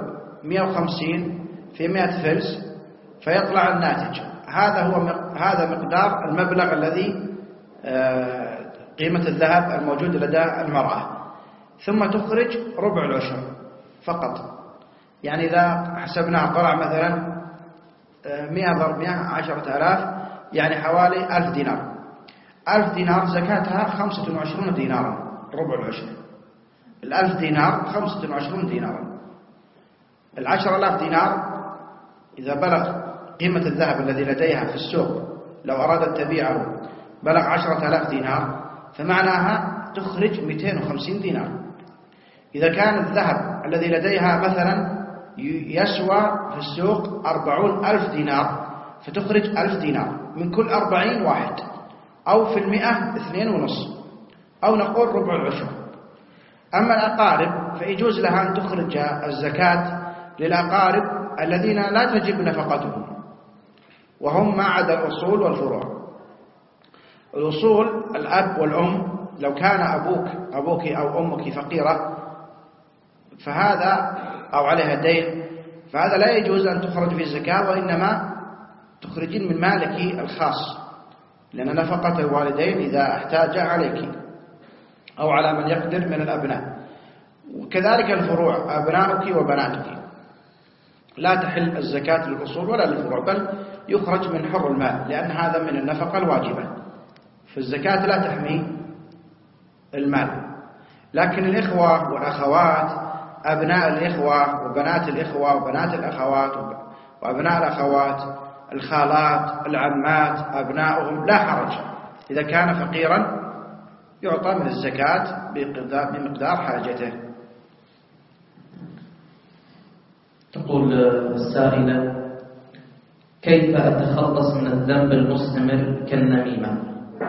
[SPEAKER 1] مئة وخمسين في مئة فلس فيطلع الناتج. هذا هو هذا مقدار المبلغ الذي قيمة الذهب الموجود لدى المرأة. ثم تخرج ربع العشر فقط. يعني إذا حسبناها طلع مثلا مئة ضرب مئة عشرة آلاف، يعني حوالي ألف دينار. ألف دينار زكاتها خمسة وعشرون دينارا، ربع العشر. الألف دينار خمسة وعشرون دينارا. العشر آلاف دينار إذا بلغ قيمة الذهب الذي لديها في السوق لو أرادت تبيعه بلغ عشرة آلاف دينار، فمعناها تخرج مئتين وخمسين دينار. إذا كان الذهب الذي لديها مثلا يسوى في السوق أربعون ألف دينار، فتخرج ألف دينار من كل أربعين واحد، أو في المئة اثنين ونص، أو نقول ربع العشر. أما الأقارب فيجوز لها أن تخرج الزكاة للأقارب الذين لا تجب نفقتهم، وهم ما عدا الأصول والفروع. الأصول الأب والأم، لو كان أبوك أبوك أو أمك فقيرة فهذا أو عليها دين، فهذا لا يجوز أن تخرج في الزكاة، وإنما تخرجين من مالك الخاص، لأن نفقة الوالدين إذا احتاج عليك أو على من يقدر من الأبناء. وكذلك الفروع، أبناؤك وبناتك لا تحل الزكاة للأصول ولا للفروع، بل يخرج من حر المال، لأن هذا من النفقة الواجبة. فالزكاة لا تحمي المال. لكن الإخوة والأخوات، أبناء الإخوة وبنات الإخوة وبنات الأخوات وأبناء الأخوات، الخالات، العمات، أبناؤهم لا حرج. إذا كان فقيرا يعطى من الزكاة بمقدار حاجته.
[SPEAKER 2] تقول السائلة: كيف أتخلص من الذنب المستمر كالنميمة؟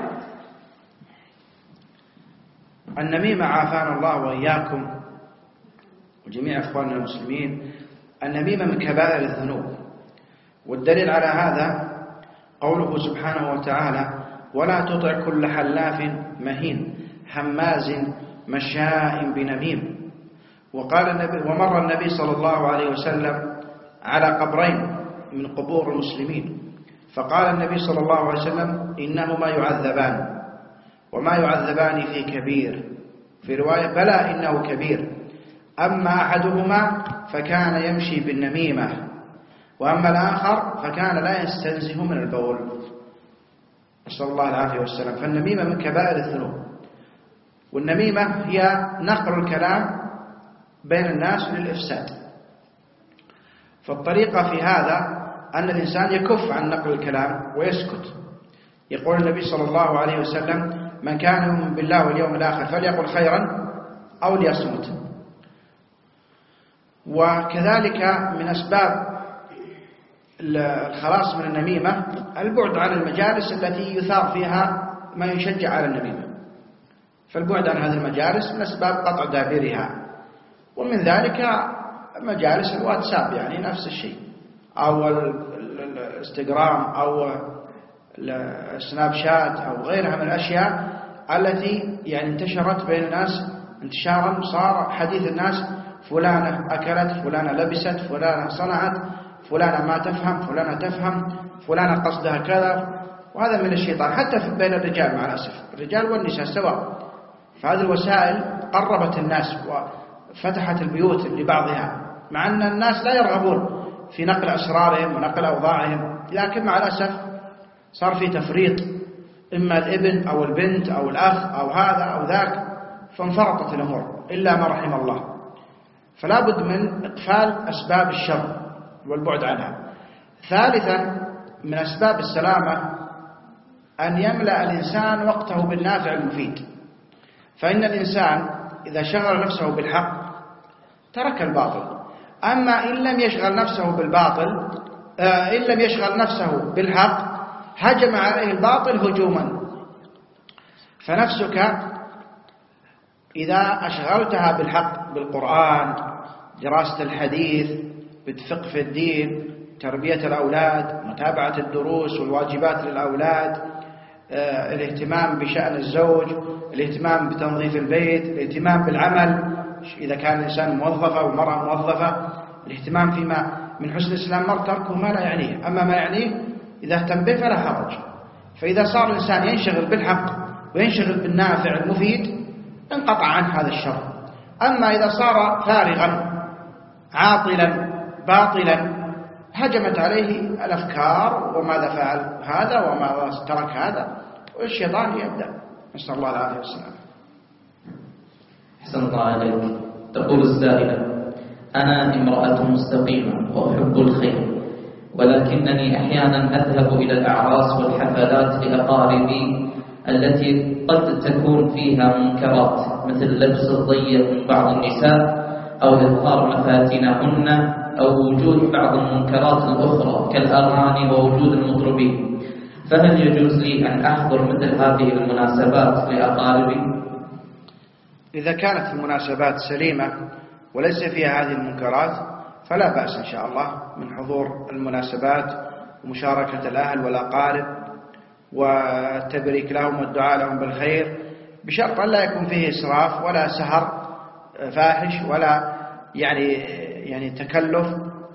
[SPEAKER 1] النميمة عافانا الله وإياكم وجميع أخواننا المسلمين، النميمة من كبائر الذنوب. والدليل على هذا قوله سبحانه وتعالى: ولا تطع كل حلاف مهين هماز مشاء بنميم. وقال النبي ومر النبي صلى الله عليه وسلم على قبرين من قبور المسلمين، فقال النبي صلى الله عليه وسلم: إنهما يعذبان وما يعذبان في كبير، في رواية: بلى إنه كبير، أما أحدهما فكان يمشي بالنميمة، وأما الآخر فكان لا يستنزه من البول. نسأل الله العافية والسلام. فالنميمة من كبائر الذنوب. والنميمة هي نقل الكلام بين الناس للإفساد. فالطريقة في هذا أن الإنسان يكف عن نقل الكلام ويسكت. يقول النبي صلى الله عليه وسلم: من كان يؤمن بالله واليوم الآخر فليقل خيرا أو ليصمت. وكذلك من أسباب الخلاص من النميمة البعد عن المجالس التي يثار فيها ما يشجع على النميمة. فالبعد عن هذه المجالس من أسباب قطع دابرها. ومن ذلك مجالس الواتساب، يعني نفس الشيء، أو الانستغرام أو السناب شات أو غيرها من الأشياء التي يعني انتشرت بين الناس انتشارا صار حديث الناس: فلانة أكلت، فلانة لبست، فلانة صنعت، فلانة ما تفهم، فلانة تفهم، فلانة قصدها كذا. وهذا من الشيطان حتى بين الرجال مع الأسف، الرجال والنساء سواء. فهذه الوسائل قربت الناس وفتحت البيوت لبعضها، مع أن الناس لا يرغبون في نقل أسرارهم ونقل أوضاعهم، لكن مع الأسف صار في تفريط، إما الابن أو البنت أو الأخ أو هذا أو ذاك، فانفرطت الأمور إلا ما رحم الله. فلا بد من إقفال أسباب الشر والبعد عنها. ثالثا من أسباب السلامة أن يملأ الإنسان وقته بالنافع المفيد. فإن الإنسان إذا شغل نفسه بالحق ترك الباطل. أما إن لم يشغل نفسه بالباطل آه إن لم يشغل نفسه بالحق هجم عليه الباطل هجوما. فنفسك إذا أشغلتها بالحق، بالقرآن، دراسة الحديث، بالفقه في الدين، تربية الأولاد، متابعة الدروس والواجبات للأولاد، آه، الاهتمام بشأن الزوج، الاهتمام بتنظيف البيت، الاهتمام بالعمل إذا كان الإنسان موظفة والمرأة موظفة، الاهتمام فيما من حسن الإسلام مر تركه ما لا يعنيه، أما ما يعنيه إذا اهتم به فلا حرج. فإذا صار الإنسان ينشغل بالحق وينشغل بالنافع المفيد انقطع عنه هذا الشر. أما إذا صار فارغا عاطلا باطلا هجمت عليه الأفكار، وماذا فعل هذا وماذا ترك هذا، والشيطان يبدأ. نسأل الله العافية والسلام.
[SPEAKER 2] أحسن الله عليك. تقول السائلة: أنا امرأة مستقيمة وأحب الخير، ولكنني أحيانا أذهب إلى الأعراس والحفلات لأقاربي التي قد تكون فيها منكرات، مثل لبس الضيق من بعض النساء أو إظهار مفاتنهن أو وجود بعض المنكرات الأخرى كالأغاني ووجود المطربين، فهل يجوز لي أن أحضر مثل هذه المناسبات لأقاربي؟
[SPEAKER 1] إذا كانت المناسبات سليمة وليس فيها هذه المنكرات فلا بأس إن شاء الله من حضور المناسبات ومشاركة الأهل والأقارب والتبريك لهم والدعاء لهم بالخير، بشرط أن لا يكون فيه إسراف ولا سهر فاحش ولا يعني يعني تكلف.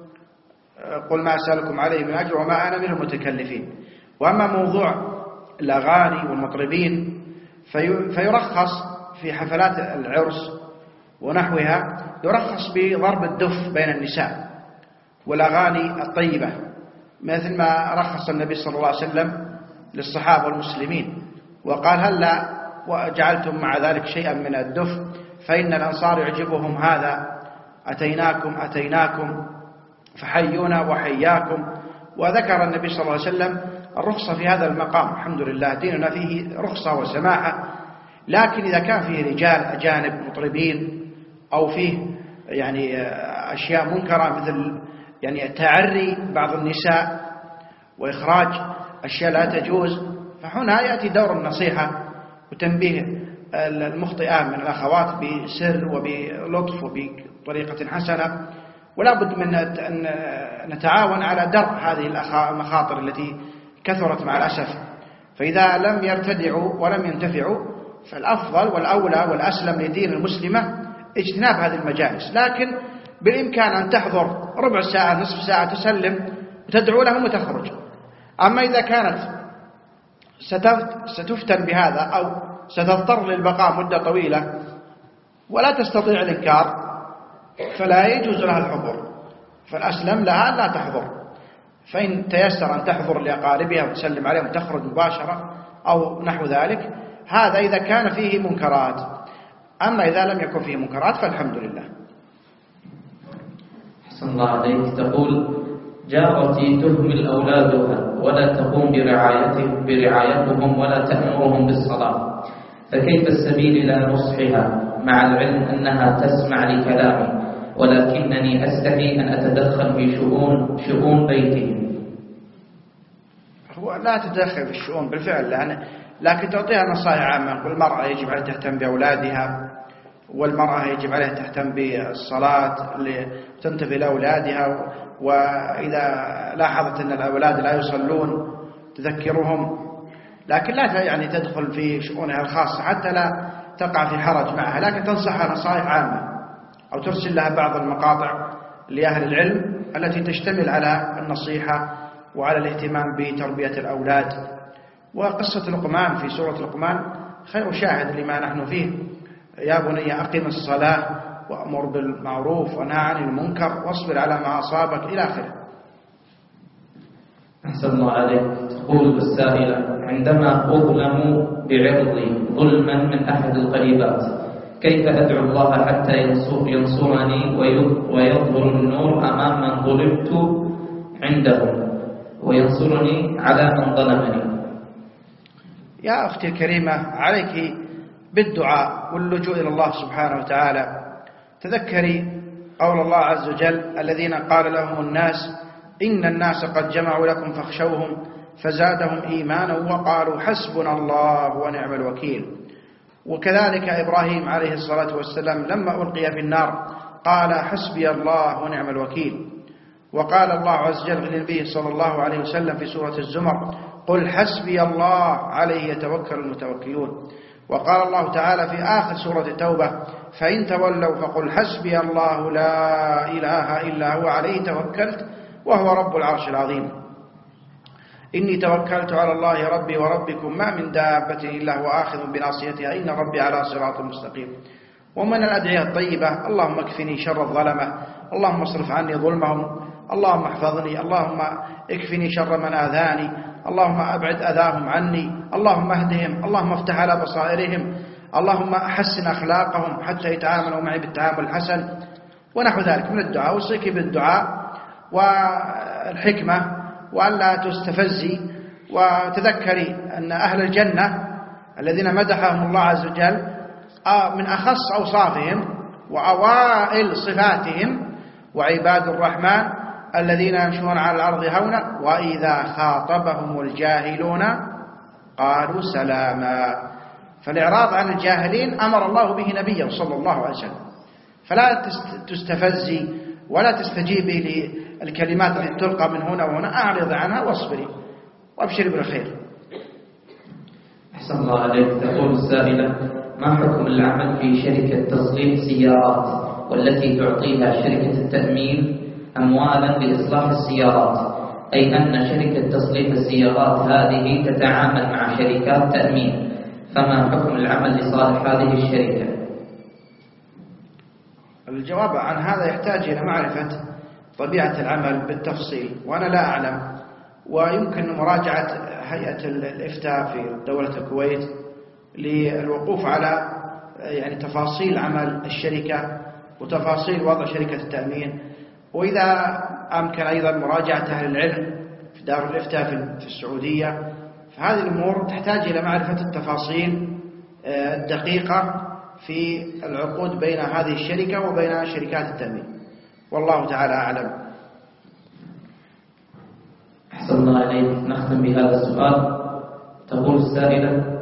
[SPEAKER 1] قل ما أسألكم عليه من أجر وما أنا من المتكلفين. وأما موضوع الأغاني والمطربين فيرخص في حفلات العرس ونحوها، يرخص بضرب الدف بين النساء والأغاني الطيبة، مثل ما رخص النبي صلى الله عليه وسلم للصحابة والمسلمين وقال: هلا وجعلتم مع ذلك شيئا من الدف فإن الأنصار يعجبهم هذا، أتيناكم أتيناكم فحيونا وحياكم. وذكر النبي صلى الله عليه وسلم الرخصة في هذا المقام. الحمد لله ديننا فيه رخصة وسماحة. لكن إذا كان فيه رجال أجانب مطربين أو فيه يعني أشياء منكرة مثل يعني تعري بعض النساء وإخراج أشياء لا تجوز، فهنا يأتي دور النصيحة وتنبيه المخطئات من الأخوات بسر وبلطف وبطريقة حسنة، ولا بد من أن نتعاون على درء هذه المخاطر التي كثرت مع الأسف. فإذا لم يرتدعوا ولم ينتفعوا فالأفضل والأولى والأسلم لدين المسلمة اجتناب هذه المجالس، لكن بالإمكان أن تحضر ربع ساعة نصف ساعة تسلم وتدعو لهم وتخرج. أما إذا كانت ستفتن بهذا أو ستضطر للبقاء مدة طويلة ولا تستطيع الإنكار فلا يجوز لها الحضور، فالأسلم لها لا تحضر. فإن تيسر أن تحضر لأقاربها وتسلم عليهم وتخرج مباشرة أو نحو ذلك، هذا إذا كان فيه منكرات. أما إذا لم يكن فيه منكرات فالحمد لله.
[SPEAKER 2] أحسن الله عليك. تقول: جارتي تهمل أولادها ولا تقوم برعايتهم برعايتهم ولا تأمرهم بالصلاة، فكيف السبيل إلى نصحها مع العلم أنها تسمع لكلامي ولكنني أستحي أن أتدخل في شؤون شؤون بيتهم؟
[SPEAKER 1] هو لا تتدخل في الشؤون بالفعل، لأن لكن تعطيها نصائح عامة. المرأة يجب عليها تهتم بأولادها، والمرأة يجب عليها تهتم بالصلاة لتنتبه لأولادها، وإذا لاحظت أن الأولاد لا يصلون تذكرهم، لكن لا يعني تدخل في شؤونها الخاصة حتى لا تقع في حرج معها، لكن تنصحها نصائح عامة أو ترسل لها بعض المقاطع لأهل العلم التي تشتمل على النصيحة وعلى الاهتمام بتربية الأولاد. وقصة لقمان في سورة لقمان خير شاهد لما نحن فيه: يا بني أقم الصلاة وأمر بالمعروف ونهى عن المنكر واصبر على ما أصابك إلى آخره.
[SPEAKER 2] أحسن الله عليك. تقول السائلة: عندما أظلم بعرضي ظلما من أحد القريبات كيف أدعو الله حتى ينصر ينصرني ويظهر النور أمام من ظلمت عنده وينصرني على من ظلمني؟
[SPEAKER 1] يا أختي الكريمة، عليك بالدعاء واللجوء إلى الله سبحانه وتعالى. تذكري قول الله عز وجل: الذين قال لهم الناس إن الناس قد جمعوا لكم فاخشوهم فزادهم إيمانا وقالوا حسبنا الله ونعم الوكيل. وكذلك إبراهيم عليه الصلاة والسلام لما ألقي في النار قال حسبي الله ونعم الوكيل. وقال الله عز وجل للنبي صلى الله عليه وسلم في سورة الزمر: قل حسبي الله عليه يتوكل المتوكلون. وقال الله تعالى في آخر سورة التوبة: فإن تولوا فقل حسبي الله لا إله إلا هو عليه توكلت وهو رب العرش العظيم. إني توكلت على الله ربي وربكم ما من دابة إلا هو آخذ بناصيتها إن ربي على صراط مستقيم. ومن الأدعية الطيبة: اللهم اكفني شر الظلمة، اللهم اصرف عني ظلمهم، اللهم احفظني، اللهم اكفني شر من آذاني، اللهم أبعد أذاهم عني، اللهم اهدهم، اللهم افتح على بصائرهم، اللهم أحسن أخلاقهم حتى يتعاملوا معي بالتعامل الحسن، ونحو ذلك من الدعاء. وصيك بالدعاء والحكمة وأن لا تستفزي، وتذكري أن أهل الجنة الذين مدحهم الله عز وجل من أخص أوصافهم وأوائل صفاتهم: وعباد الرحمن الذين يمشون على الأرض هونا وإذا خاطبهم الجاهلون قالوا سلاما. فالإعراض عن الجاهلين أمر الله به نبيا صلى الله عليه وسلم، فلا تستفزي ولا تستجيبي للكلمات التي تلقى من هنا وهنا، أعرض عنها واصبري وابشري بالخير.
[SPEAKER 2] أحسن الله عليك. تقول السائلة: ما حكم العمل في شركة تصليح سيارات والتي تعطيها شركة التأمين أموالا لإصلاح السيارات، أي أن شركة تصليح السيارات هذه تتعامل مع شركات تأمين، فما حكم العمل لصالح هذه الشركة؟
[SPEAKER 1] الجواب عن هذا يحتاج إلى معرفة طبيعة العمل بالتفصيل، وأنا لا أعلم، ويمكن مراجعة هيئة الإفتاء في دولة الكويت للوقوف على يعني تفاصيل عمل الشركة وتفاصيل وضع شركة التأمين، وإذا أمكن أيضا مراجعة أهل العلم في دار الإفتاء في السعودية. فهذه الأمور تحتاج إلى معرفة التفاصيل الدقيقة في العقود بين هذه الشركة وبين شركات التأمين، والله تعالى أعلم.
[SPEAKER 2] أحسن الله عليك. نختم بهذا السؤال. تقول السائلة: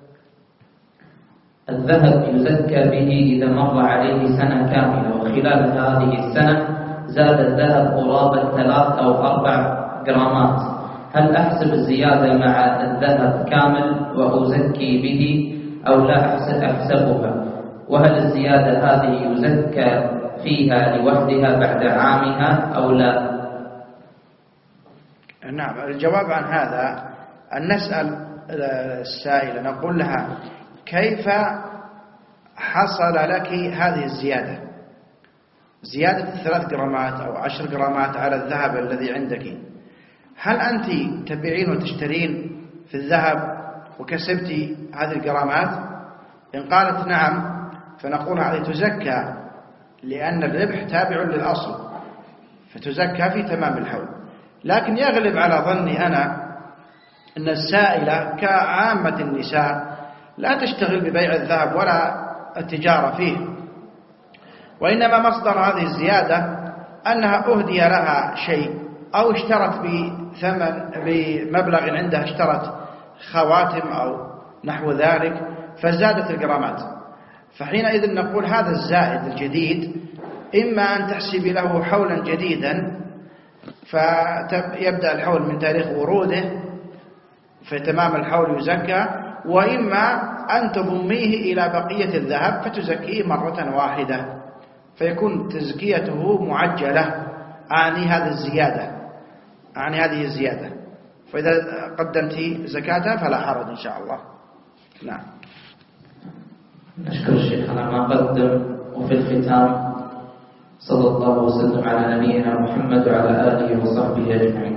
[SPEAKER 2] الذهب يزكى به إذا مر عليه سنة كاملة، وخلال هذه السنة زاد الذهب قرابة ثلاث أو أربع جرامات، هل أحسب الزيادة مع الذهب كامل وأزكي به أو لا أحسبها؟ وهل الزيادة هذه يزكى فيها لوحدها بعد عامها أو لا؟
[SPEAKER 1] نعم، الجواب عن هذا أن نسأل السائلة نقول لها: كيف حصل لك هذه الزيادة؟ زيادة الثلاث جرامات أو عشر جرامات على الذهب الذي عندك، هل أنت تبيعين وتشترين في الذهب وكسبت هذه الجرامات؟ إن قالت نعم فنقول هذه تزكى، لأن الربح تابع للأصل فتزكى في تمام الحول. لكن يغلب على ظني أنا أن السائلة كعامة النساء لا تشتغل ببيع الذهب ولا التجارة فيه، وإنما مصدر هذه الزيادة أنها أهدي لها شيء أو اشترت بثمن بمبلغ عندها، اشترت خواتم أو نحو ذلك فزادت الجرامات. فحينئذ نقول هذا الزائد الجديد إما أن تحسبي له حولا جديدا فيبدأ الحول من تاريخ وروده في تمام الحول يزكى، وإما أن تضميه إلى بقية الذهب فتزكيه مرة واحدة فيكون تزكيته معجلة. أعني هذه الزيادة أعني هذه الزيادة فإذا قدمت زكاتها فلا حرج إن شاء الله. نعم.
[SPEAKER 2] نشكر الشيخ على ما قدم. وفي الختام صلى الله وسلم على نبينا محمد وعلى آله وصحبه أجمعين.